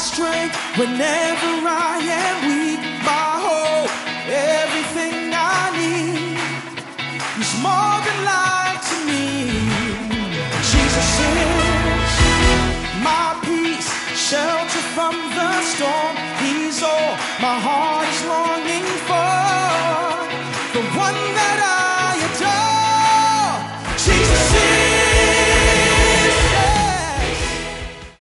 strength whenever I am weak. My hope, everything I need. He's more